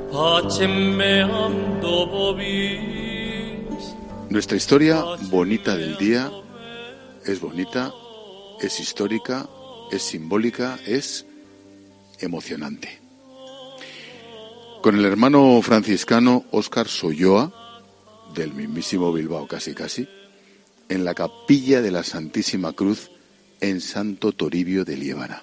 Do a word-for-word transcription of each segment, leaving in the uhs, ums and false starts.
Nuestra historia bonita del día es bonita, es histórica, es simbólica, es emocionante. Con el hermano franciscano Óscar Solloa, del mismísimo Bilbao casi casi, en la capilla de la Santísima Cruz en Santo Toribio de Liébana.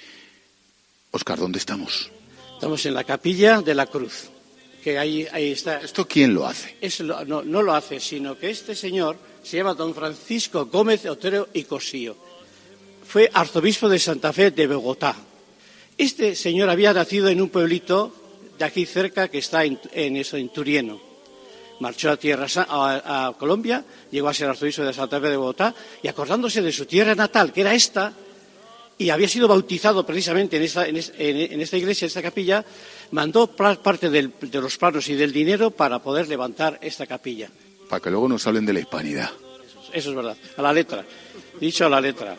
Óscar, ¿dónde estamos? Estamos en la capilla de la Cruz, que ahí, ahí está. ¿Esto quién lo hace? Es lo, no, no lo hace, sino que este señor se llama don Francisco Gómez Otero y Cosío. Fue arzobispo de Santa Fe de Bogotá. Este señor había nacido en un pueblito de aquí cerca que está en, en eso, en Turieno. Marchó a, tierra, a, a Colombia, llegó a ser arzobispo de Santa Fe de Bogotá y acordándose de su tierra natal, que era esta, y había sido bautizado precisamente en esta, en, en esta iglesia, en esta capilla, mandó parte del, de los planos y del dinero para poder levantar esta capilla. Para que luego nos hablen de la hispanidad. Eso, eso es verdad, a la letra, dicho a la letra.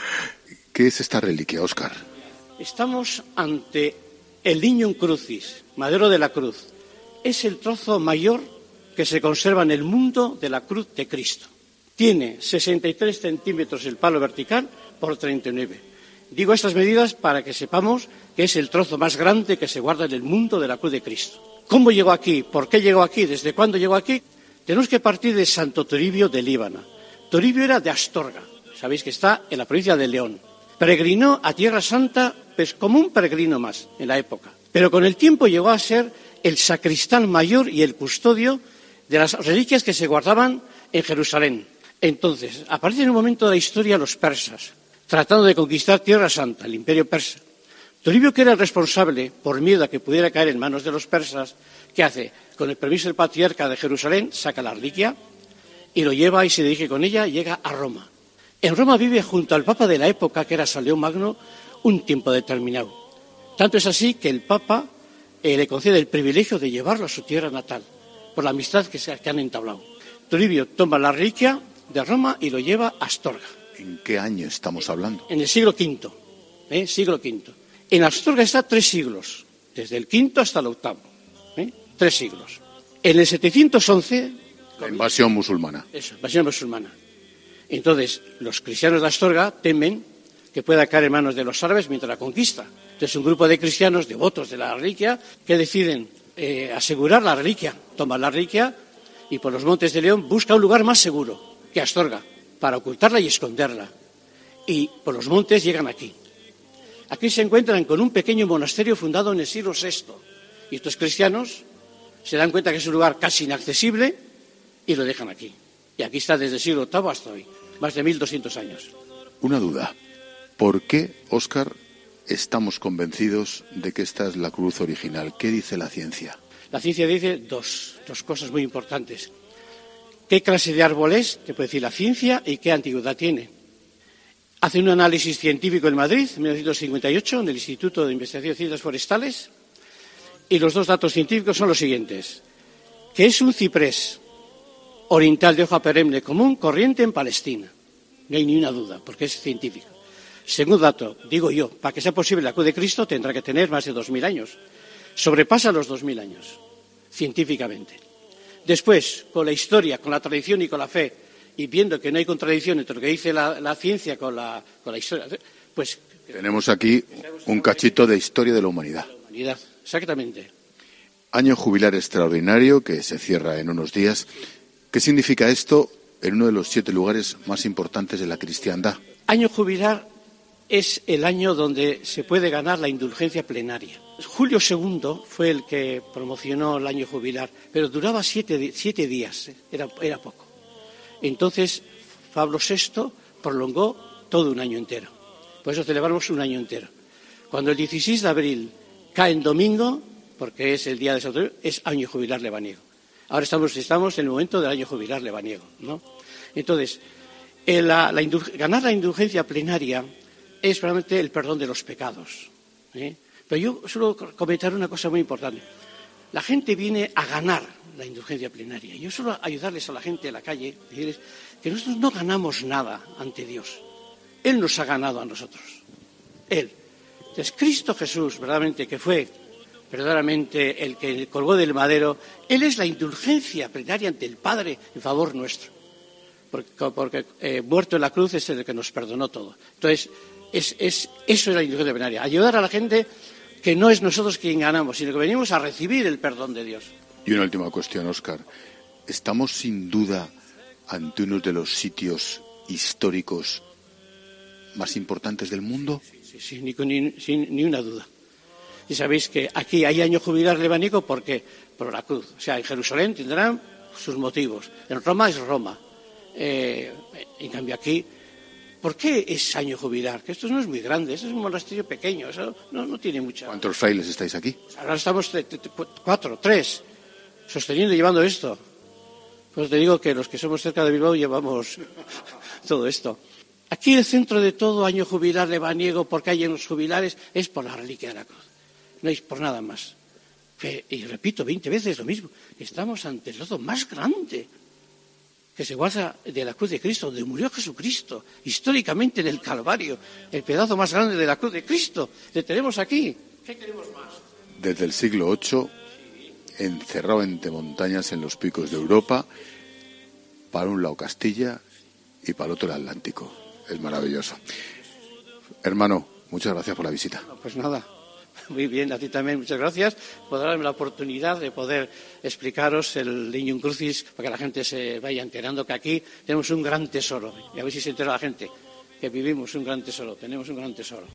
¿Qué es esta reliquia, Óscar? Estamos ante el Lignum Crucis, madero de la cruz. Es el trozo mayor que se conserva en el mundo de la cruz de Cristo. Tiene sesenta y tres centímetros el palo vertical por treinta y nueve. Digo estas medidas para que sepamos que es el trozo más grande que se guarda en el mundo de la cruz de Cristo. ¿Cómo llegó aquí? ¿Por qué llegó aquí? ¿Desde cuándo llegó aquí? Tenemos que partir de Santo Toribio de Liébana. Toribio era de Astorga, sabéis que está en la provincia de León. Peregrinó a Tierra Santa pues, como un peregrino más en la época. Pero con el tiempo llegó a ser el sacristán mayor y el custodio de las reliquias que se guardaban en Jerusalén. Entonces, aparecen en un momento de la historia los persas, tratando de conquistar Tierra Santa, el imperio persa. Toribio, que era el responsable, por miedo a que pudiera caer en manos de los persas, ¿qué hace? Con el permiso del patriarca de Jerusalén, saca la reliquia y lo lleva y se dirige con ella y llega a Roma. En Roma vive junto al Papa de la época, que era San León Magno, un tiempo determinado. Tanto es así que el Papa eh, le concede el privilegio de llevarlo a su tierra natal, por la amistad que, se, que han entablado. Toribio toma la reliquia de Roma y lo lleva a Astorga. ¿En qué año estamos hablando? En el siglo quinto, ¿eh? siglo quinto. En Astorga está tres siglos, desde el quinto hasta el octavo, ¿eh? tres siglos. En el setecientos once... La invasión musulmana. Eso, invasión musulmana. Entonces, los cristianos de Astorga temen que pueda caer en manos de los árabes mientras la conquista. Entonces, un grupo de cristianos devotos de la reliquia que deciden eh, asegurar la reliquia, toman la reliquia y por los montes de León busca un lugar más seguro que Astorga para ocultarla y esconderla. Y por los montes llegan aquí. Aquí se encuentran con un pequeño monasterio fundado en el siglo sexto. Y estos cristianos se dan cuenta que es un lugar casi inaccesible y lo dejan aquí. Y aquí está desde el siglo octavo hasta hoy, más de mil doscientos años. Una duda. ¿Por qué, Óscar, estamos convencidos de que esta es la cruz original? ¿Qué dice la ciencia? La ciencia dice dos, dos cosas muy importantes. ¿Qué clase de árbol es? Te puede decir la ciencia y qué antigüedad tiene. Hace un análisis científico en Madrid, en mil novecientos cincuenta y ocho, en el Instituto de Investigación de Ciencias Forestales, y los dos datos científicos son los siguientes. Que es un ciprés oriental de hoja perenne común, corriente en Palestina. No hay ni una duda, porque es científico. Segundo dato, digo yo, para que sea posible la cruz de Cristo tendrá que tener más de dos mil años. Sobrepasa los dos mil años, científicamente. Después, con la historia, con la tradición y con la fe, y viendo que no hay contradicción entre lo que dice la, la ciencia con la, con la historia, pues... Tenemos aquí un cachito de historia de la humanidad. La humanidad, exactamente. Año jubilar extraordinario que se cierra en unos días. ¿Qué significa esto en uno de los siete lugares más importantes de la cristiandad? Año jubilar es el año donde se puede ganar la indulgencia plenaria. Julio segundo fue el que promocionó el año jubilar, pero duraba siete, siete días, era, era poco. Entonces, Pablo sexto prolongó todo un año entero. Por eso celebramos un año entero. Cuando el dieciséis de abril cae en domingo, porque es el día de San Antonio, es año jubilar lebaniego. Ahora estamos, estamos en el momento del año jubilar lebaniego, ¿no? Entonces, la, la indulg- ganar la indulgencia plenaria es realmente el perdón de los pecados, ¿eh? Pero yo suelo comentar una cosa muy importante. La gente viene a ganar la indulgencia plenaria. Yo suelo ayudarles a la gente en la calle, decirles que nosotros no ganamos nada ante Dios. Él nos ha ganado a nosotros. Él. Entonces, Cristo Jesús, verdaderamente, que fue verdaderamente el que colgó del madero, Él es la indulgencia plenaria ante el Padre en favor nuestro. Porque, porque eh, muerto en la cruz es el que nos perdonó todo. Entonces, es, es, eso es la indulgencia plenaria. Ayudar a la gente que no es nosotros quien ganamos, sino que venimos a recibir el perdón de Dios. Y una última cuestión, Óscar. ¿Estamos sin duda ante uno de los sitios históricos más importantes del mundo? Sí, sí, sí, ni, ni, sin, ni una duda. Y sabéis que aquí hay año jubilar lebánico porque por la cruz. O sea, en Jerusalén tendrán sus motivos. En Roma es Roma. Eh, en cambio aquí, ¿por qué es año jubilar? Que esto no es muy grande, esto es un monasterio pequeño, eso no, no tiene mucha... ¿Cuántos frailes estáis aquí? Ahora estamos t- t- cuatro, tres, sosteniendo y llevando esto. Pues te digo que los que somos cerca de Bilbao llevamos todo esto. Aquí el centro de todo año jubilar lebaniego, porque hay en los jubilares, es por la reliquia de la cruz. No es por nada más. Y repito, veinte veces lo mismo. Estamos ante el lodo más grande que se guarda de la cruz de Cristo, donde murió Jesucristo, históricamente en el Calvario, el pedazo más grande de la cruz de Cristo. Le tenemos aquí. ¿Qué queremos más? Desde el siglo ocho, encerrado entre montañas en los picos de Europa, para un lado Castilla y para el otro el Atlántico. Es maravilloso. Hermano, muchas gracias por la visita. No, pues nada. Muy bien, a ti también, muchas gracias por darme la oportunidad de poder explicaros el Lignum Crucis para que la gente se vaya enterando que aquí tenemos un gran tesoro. Y a ver si se entera la gente que vivimos un gran tesoro, tenemos un gran tesoro.